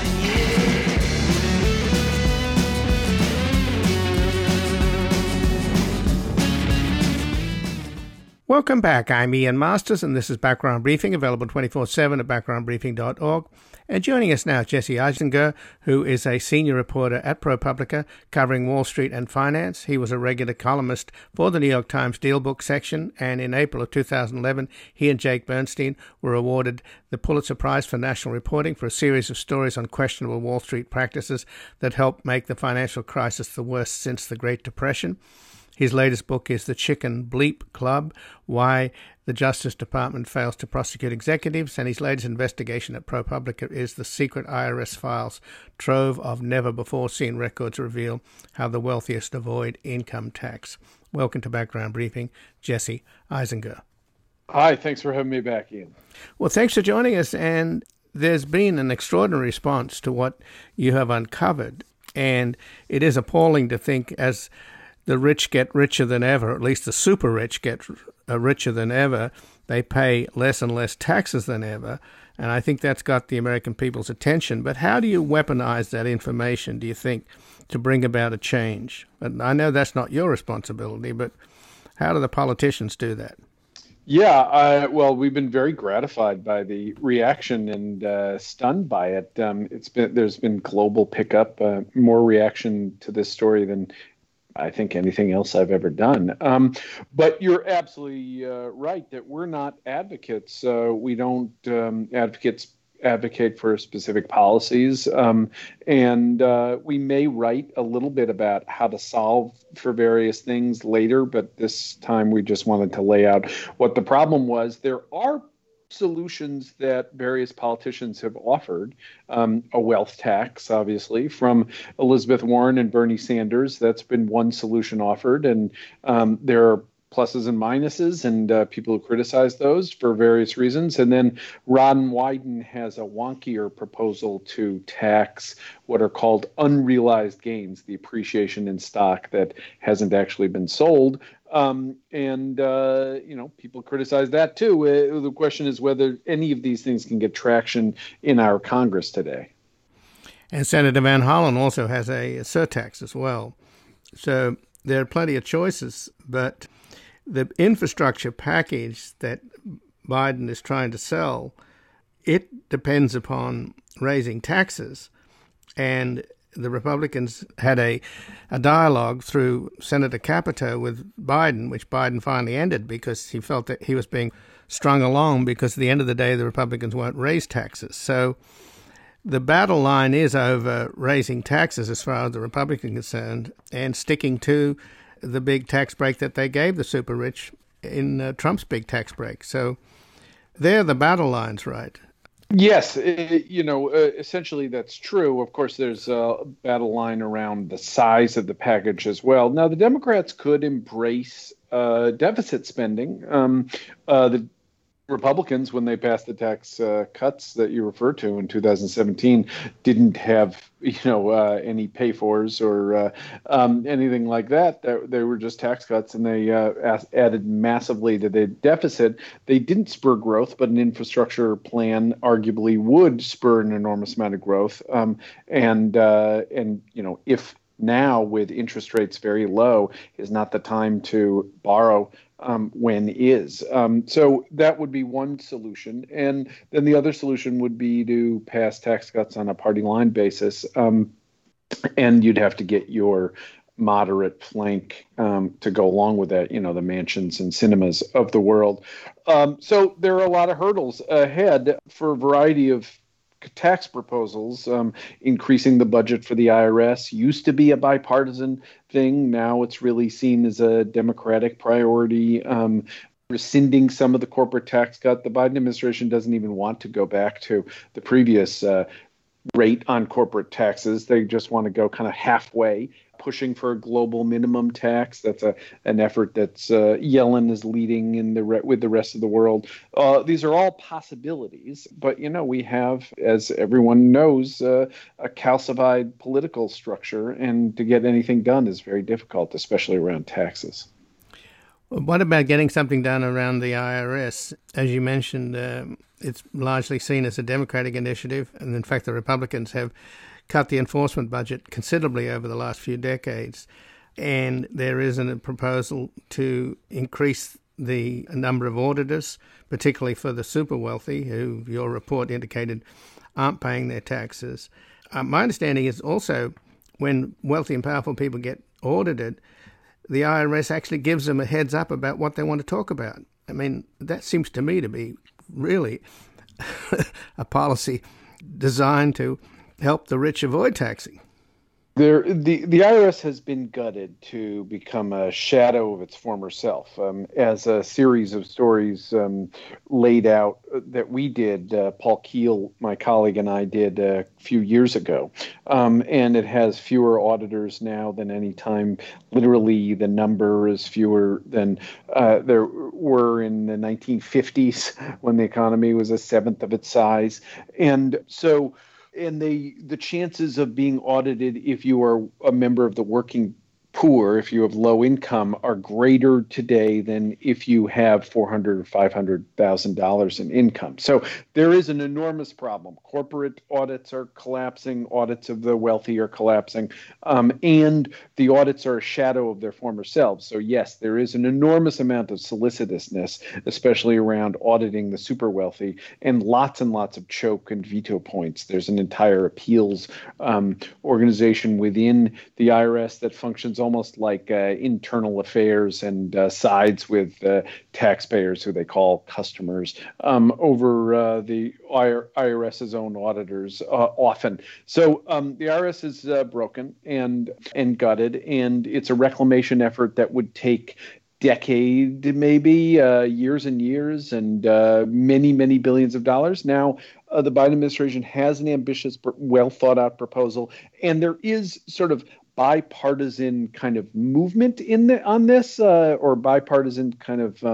Welcome back. I'm Ian Masters, and this is Background Briefing, available 24/7 at backgroundbriefing.org. And joining us now is Jesse Eisinger, who is a senior reporter at ProPublica, covering Wall Street and finance. He was a regular columnist for the New York Times Dealbook section, and in April of 2011, he and Jake Bernstein were awarded the Pulitzer Prize for National Reporting for a series of stories on questionable Wall Street practices that helped make the financial crisis the worst since the Great Depression. His latest book is The Chicken Bleep Club, Why the Justice Department Fails to Prosecute Executives, and his latest investigation at ProPublica is The Secret IRS Files, Trove of Never-Before-Seen Records Reveal How the Wealthiest Avoid Income Tax. Welcome to Background Briefing, Jesse Eisinger. Hi, thanks for having me back, Ian. Well, thanks for joining us, and there's been an extraordinary response to what you have uncovered, and it is appalling to think as the rich get richer than ever, or at least the super rich get richer than ever, they pay less and less taxes than ever. And I think that's got the American people's attention. But how do you weaponize that information, do you think, to bring about a change? And I know that's not your responsibility, but how do the politicians do that? Yeah, well, we've been very gratified by the reaction and stunned by it. There's been global pickup, more reaction to this story than I think anything else I've ever done. But you're absolutely right that we're not advocates. We don't advocate for specific policies. And we may write a little bit about how to solve for various things later, but this time we just wanted to lay out what the problem was. There are solutions that various politicians have offered, a wealth tax, obviously, from Elizabeth Warren and Bernie Sanders. That's been one solution offered, and there are pluses and minuses, and people who criticize those for various reasons. And then Ron Wyden has a wonkier proposal to tax what are called unrealized gains, the appreciation in stock that hasn't actually been sold. People criticize that too. The question is whether any of these things can get traction in our Congress today. And Senator Van Hollen also has a surtax as well. So there are plenty of choices, but the infrastructure package that Biden is trying to sell, it depends upon raising taxes. And the Republicans had a dialogue through Senator Capito with Biden, which Biden finally ended because he felt that he was being strung along because at the end of the day, the Republicans won't raise taxes. So the battle line is over raising taxes as far as the Republicans are concerned and sticking to the big tax break that they gave the super rich in Trump's big tax break. So they're the battle lines, right? Yes, essentially that's true. Of course, there's a battle line around the size of the package as well. Now, the Democrats could embrace deficit spending. The Republicans, when they passed the tax cuts that you referred to in 2017, didn't have any pay-fors or anything like that. They were just tax cuts, and they added massively to the deficit. They didn't spur growth, but an infrastructure plan arguably would spur an enormous amount of growth. If now with interest rates very low is not the time to borrow, when is. So that would be one solution. And then the other solution would be to pass tax cuts on a party line basis. And you'd have to get your moderate flank to go along with that, the mansions and cinemas of the world. So there are a lot of hurdles ahead for a variety of tax proposals. Increasing the budget for the IRS used to be a bipartisan thing. Now it's really seen as a Democratic priority. Rescinding some of the corporate tax cut. The Biden administration doesn't even want to go back to the previous rate on corporate taxes. They just want to go kind of halfway, pushing for a global minimum tax. That's an effort that's Yellen is leading with the rest of the world. These are all possibilities, but we have, as everyone knows, a calcified political structure, and to get anything done is very difficult, especially around taxes. What about getting something done around the IRS? As you mentioned, it's largely seen as a Democratic initiative, and in fact the Republicans have cut the enforcement budget considerably over the last few decades. And there is a proposal to increase the number of auditors, particularly for the super wealthy, who your report indicated aren't paying their taxes. My understanding is also when wealthy and powerful people get audited, the IRS actually gives them a heads up about what they want to talk about. I mean, that seems to me to be really a policy designed to help the rich avoid taxing. The IRS has been gutted to become a shadow of its former self, as a series of stories laid out that we did, Paul Keel, my colleague, and I did a few years ago. And it has fewer auditors now than any time. Literally, the number is fewer than there were in the 1950s when the economy was a seventh of its size. And so... And the chances of being audited if you are a member of the working poor, if you have low income, are greater today than if you have $400,000 or $500,000 in income. So there is an enormous problem. Corporate audits are collapsing, audits of the wealthy are collapsing, and the audits are a shadow of their former selves. So yes, there is an enormous amount of solicitousness, especially around auditing the super wealthy, and lots of choke and veto points. There's an entire appeals organization within the IRS that functions almost like internal affairs and sides with taxpayers, who they call customers, over the IRS's own auditors often. So the IRS is broken and gutted, and it's a reclamation effort that would take decade, maybe years and years, and many billions of dollars. Now, the Biden administration has an ambitious, well thought out proposal, and there is sort of bipartisan kind of movement on this, or bipartisan kind of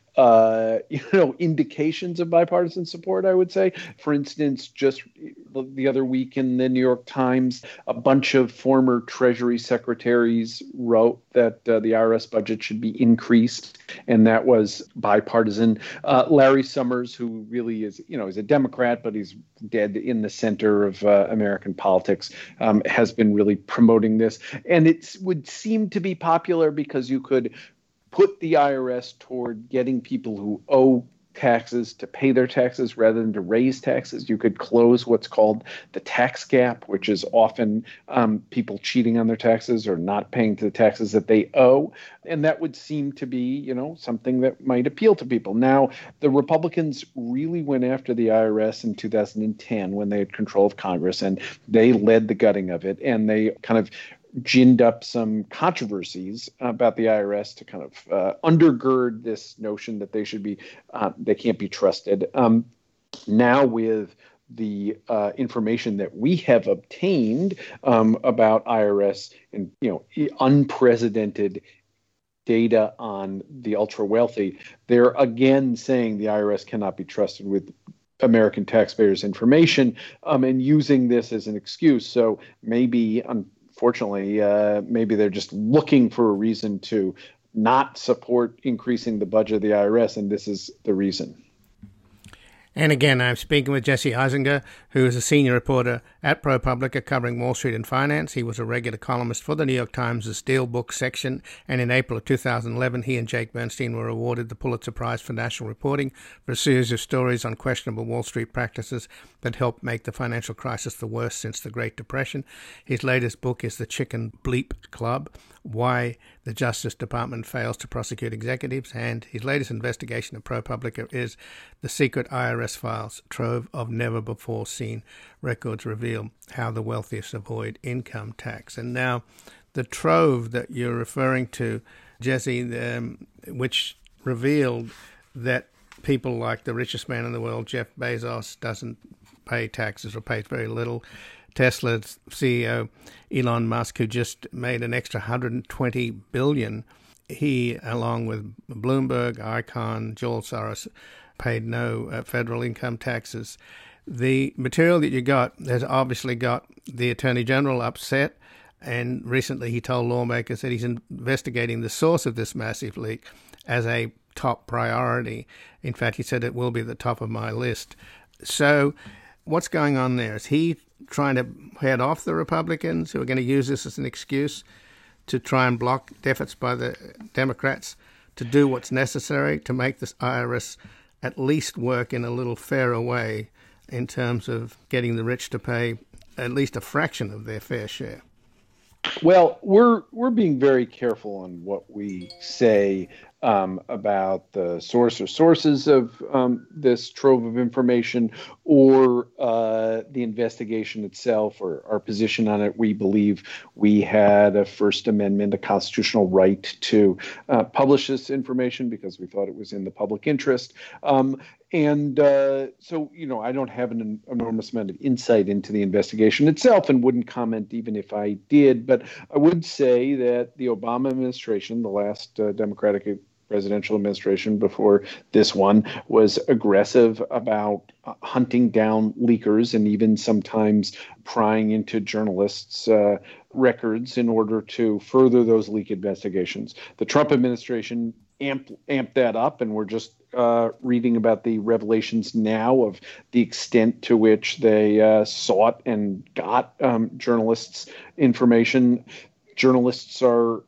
indications of bipartisan support, I would say. For instance, just the other week in the New York Times, a bunch of former Treasury secretaries wrote that the IRS budget should be increased, and that was bipartisan. Larry Summers, who really is, is a Democrat, but he's dead in the center of American politics, has been really promoting this. And it would seem to be popular because you could put the IRS toward getting people who owe taxes to pay their taxes rather than to raise taxes. You could close what's called the tax gap, which is often people cheating on their taxes or not paying the taxes that they owe. And that would seem to be, something that might appeal to people. Now, the Republicans really went after the IRS in 2010 when they had control of Congress, and they led the gutting of it. And they kind of ginned up some controversies about the IRS to kind of undergird this notion that they can't be trusted. Now, with the information that we have obtained about IRS and unprecedented data on the ultra wealthy, they're again saying the IRS cannot be trusted with American taxpayers' information, and using this as an excuse. So maybe, unfortunately, maybe they're just looking for a reason to not support increasing the budget of the IRS, and this is the reason. And again, I'm speaking with Jesse Eisinger, who is a senior reporter at ProPublica covering Wall Street and finance. He was a regular columnist for the New York Times' Deal Book section, and in April of 2011, he and Jake Bernstein were awarded the Pulitzer Prize for National Reporting for a series of stories on questionable Wall Street practices that helped make the financial crisis the worst since the Great Depression. His latest book is The Chicken Bleep Club, Why the Justice Department Fails to Prosecute Executives, and his latest investigation of ProPublica is The Secret IRS IRS files, trove of never-before-seen records reveal how the wealthiest avoid income tax. And now the trove that you're referring to, Jesse, which revealed that people like the richest man in the world, Jeff Bezos, doesn't pay taxes or pays very little. Tesla's CEO, Elon Musk, who just made an extra $120 billion, he, along with Bloomberg, Icahn, George Soros, paid no federal income taxes. The material that you got has obviously got the Attorney General upset, and recently he told lawmakers that he's investigating the source of this massive leak as a top priority. In fact, he said it will be the top of my list. So what's going on there? Is he trying to head off the Republicans who are going to use this as an excuse to try and block efforts by the Democrats to do what's necessary to make this IRS at least work in a little fairer way in terms of getting the rich to pay at least a fraction of their fair share? Well, we're being very careful on what we say about the source or sources of this trove of information or the investigation itself or our position on it. We believe we had a First Amendment, a constitutional right to publish this information because we thought it was in the public interest. So, I don't have an enormous amount of insight into the investigation itself and wouldn't comment even if I did. But I would say that the Obama administration, the last Democratic presidential administration before this one, was aggressive about hunting down leakers and even sometimes prying into journalists' records in order to further those leak investigations. The Trump administration amped that up, and we're just reading about the revelations now of the extent to which they sought and got journalists' information. Journalistic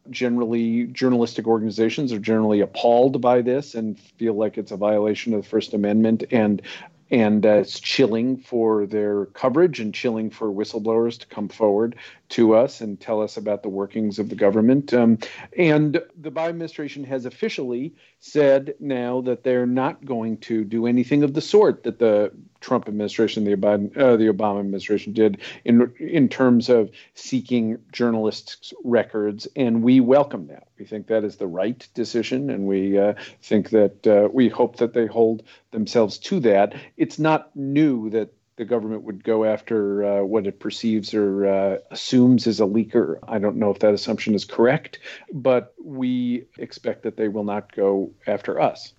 organizations are generally appalled by this and feel like it's a violation of the First Amendment, and it's chilling for their coverage and chilling for whistleblowers to come forward to us and tell us about the workings of the government. And the Biden administration has officially said now that they're not going to do anything of the sort that the Trump administration, the Obama administration did in terms of seeking journalists' records, and we welcome that. We think that is the right decision, and we think that we hope that they hold themselves to that. It's not new that the government would go after what it perceives or assumes is a leaker. I don't know if that assumption is correct, but we expect that they will not go after us.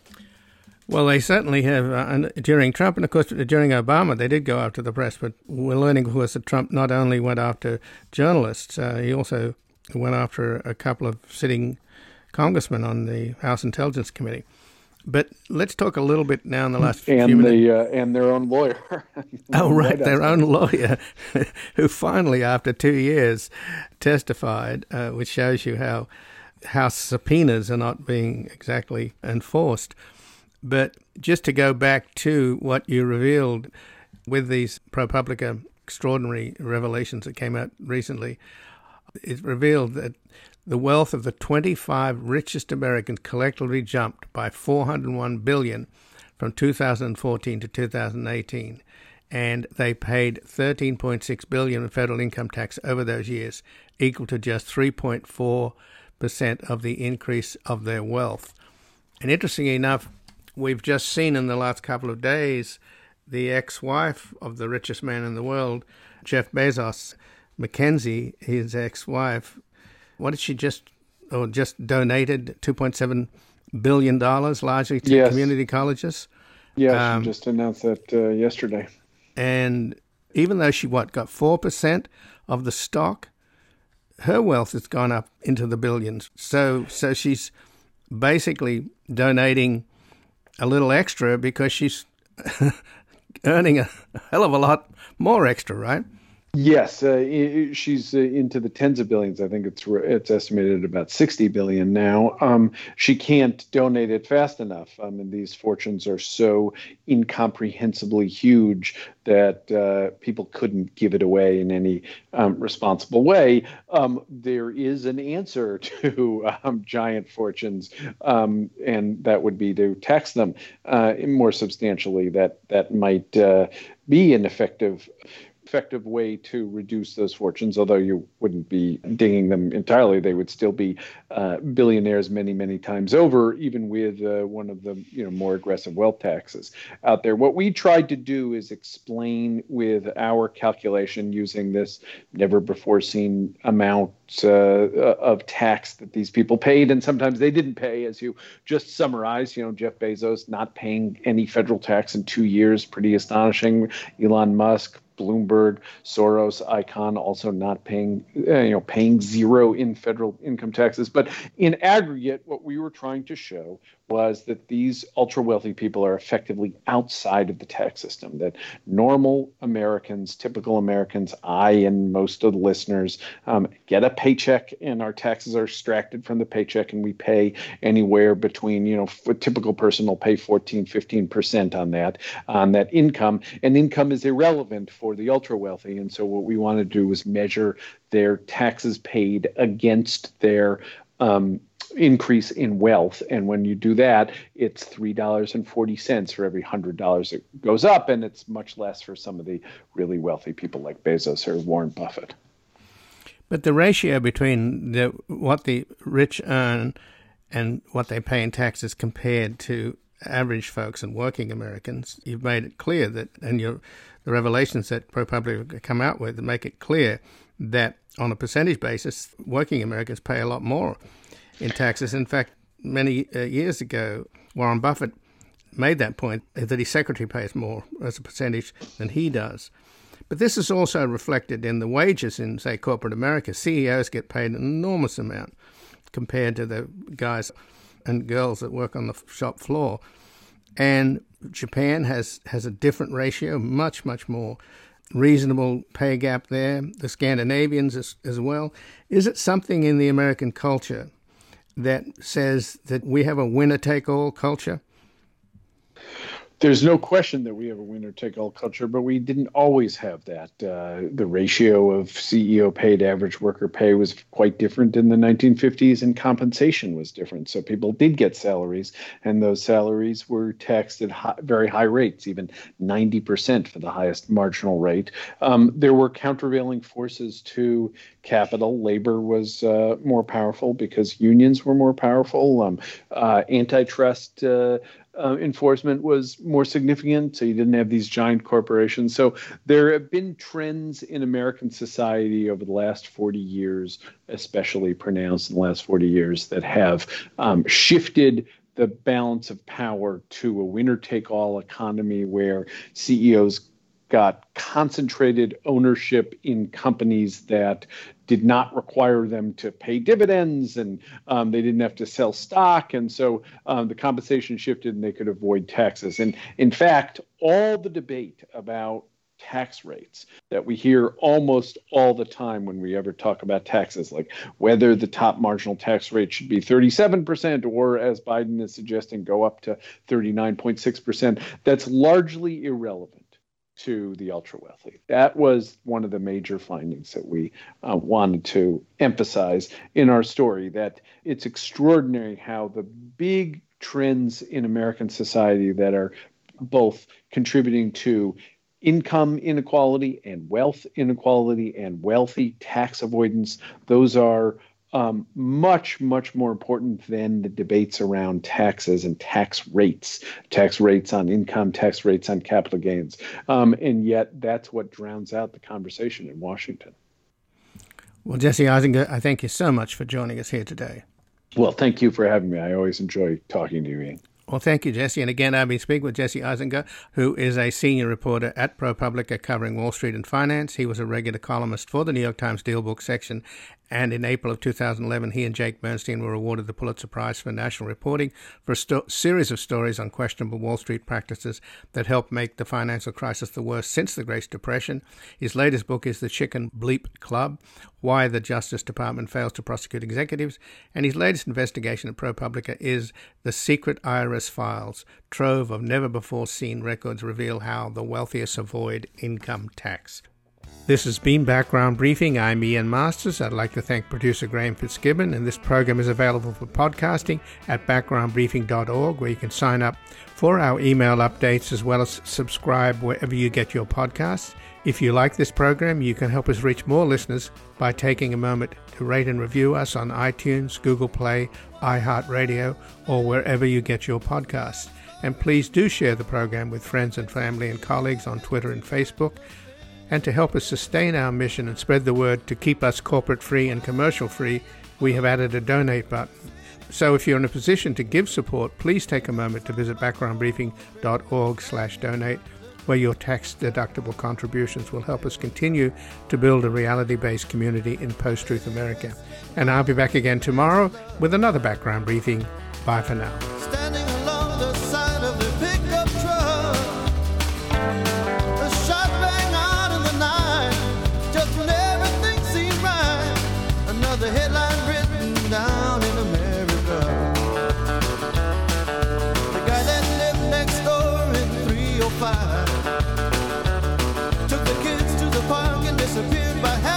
Well, they certainly have during Trump, and of course during Obama, they did go after the press. But we're learning, of course, that Trump not only went after journalists, he also went after a couple of sitting congressmen on the House Intelligence Committee. But let's talk a little bit now in the last few minutes. And their own lawyer. Oh, right, their own lawyer, who finally, after 2 years, testified, which shows you how subpoenas are not being exactly enforced. But just to go back to what you revealed with these ProPublica extraordinary revelations that came out recently, it revealed that the wealth of the 25 richest Americans collectively jumped by $401 billion from 2014 to 2018, and they paid $13.6 billion in federal income tax over those years, equal to just 3.4% of the increase of their wealth. And interestingly enough, we've just seen in the last couple of days the ex-wife of the richest man in the world, Jeff Bezos, Mackenzie, his ex-wife. What did she just donated $2.7 billion largely to community colleges? Yeah, she just announced that yesterday. And even though she got 4% of the stock, her wealth has gone up into the billions. So she's basically donating a little extra because she's earning a hell of a lot more extra, right? Yes, she's into the tens of billions. I think it's estimated at about 60 billion now. She can't donate it fast enough. And these fortunes are so incomprehensibly huge that people couldn't give it away in any responsible way. There is an answer to giant fortunes, and that would be to tax them more substantially. That might be an effective way to reduce those fortunes, although you wouldn't be dinging them entirely. They would still be billionaires many, many times over, even with one of the more aggressive wealth taxes out there. What we tried to do is explain with our calculation using this never before seen amount of tax that these people paid, and sometimes they didn't pay, as you just summarized. Jeff Bezos not paying any federal tax in 2 years, pretty astonishing. Elon Musk, Bloomberg, Soros, Icahn also not paying zero in federal income taxes. But in aggregate, what we were trying to show was that these ultra wealthy people are effectively outside of the tax system, that normal Americans, typical Americans, I and most of the listeners get a paycheck and our taxes are extracted from the paycheck, and we pay anywhere between, a typical person will pay 14, 15% on that income, and income is irrelevant for the ultra wealthy. And so what we want to do is measure their taxes paid against their increase in wealth. And when you do that, it's $3.40 for every $100 it goes up, and it's much less for some of the really wealthy people like Bezos or Warren Buffett. But the ratio between what the rich earn and what they pay in taxes compared to average folks and working Americans, you've made it clear that, and the revelations that ProPublica come out with make it clear that on a percentage basis, working Americans pay a lot more in taxes. In fact, many years ago, Warren Buffett made that point, that his secretary pays more as a percentage than he does. But this is also reflected in the wages in, say, corporate America. CEOs get paid an enormous amount compared to the guys and girls that work on the shop floor. And Japan has a different ratio, much, much more reasonable pay gap there. The Scandinavians as well. Is it something in the American culture that says that we have a winner-take-all culture? There's no question that we have a winner-take-all culture, but we didn't always have that. The ratio of CEO pay to average worker pay was quite different in the 1950s, and compensation was different. So people did get salaries, and those salaries were taxed at very high rates, even 90% for the highest marginal rate. There were countervailing forces to capital. Labor was more powerful because unions were more powerful. Antitrust enforcement was more significant, so you didn't have these giant corporations. So there have been trends in American society over the last 40 years, especially pronounced in the last 40 years, that have shifted the balance of power to a winner-take-all economy where CEOs got concentrated ownership in companies that did not require them to pay dividends, and they didn't have to sell stock. And so the compensation shifted and they could avoid taxes. And in fact, all the debate about tax rates that we hear almost all the time when we ever talk about taxes, like whether the top marginal tax rate should be 37% or, as Biden is suggesting, go up to 39.6%, that's largely irrelevant to the ultra wealthy. That was one of the major findings that we wanted to emphasize in our story, that it's extraordinary how the big trends in American society that are both contributing to income inequality and wealth inequality and wealthy tax avoidance, those are much, much more important than the debates around taxes and tax rates on income, tax rates on capital gains. And yet that's what drowns out the conversation in Washington. Well, Jesse Eisinger, I thank you so much for joining us here today. Well, thank you for having me. I always enjoy talking to you, Ian. Well, thank you, Jesse. And again, I've been speaking with Jesse Eisinger, who is a senior reporter at ProPublica covering Wall Street and finance. He was a regular columnist for the New York Times Dealbook section. And in April of 2011, he and Jake Bernstein were awarded the Pulitzer Prize for National Reporting for a series of stories on questionable Wall Street practices that helped make the financial crisis the worst since the Great Depression. His latest book is The Chicken Bleep Club, Why the Justice Department Fails to Prosecute Executives. And his latest investigation at ProPublica is The Secret IRS Files. Trove of never-before-seen records reveal how the wealthiest avoid income tax. This has been Background Briefing. I'm Ian Masters. I'd like to thank producer Graham Fitzgibbon, and this program is available for podcasting at backgroundbriefing.org, where you can sign up for our email updates as well as subscribe wherever you get your podcasts. If you like this program, you can help us reach more listeners by taking a moment to rate and review us on iTunes, Google Play, iHeartRadio, or wherever you get your podcasts. And please do share the program with friends and family and colleagues on Twitter and Facebook. And to help us sustain our mission and spread the word to keep us corporate-free and commercial-free, we have added a donate button. So if you're in a position to give support, please take a moment to visit backgroundbriefing.org/donate, where your tax-deductible contributions will help us continue to build a reality-based community in post-truth America. And I'll be back again tomorrow with another Background Briefing. Bye for now. Standing along the side of the pickup truck, a shot rang out in the night, just when everything seemed right. Another headline written down in America. The guy that lived next door in 305 took the kids to the park and disappeared by half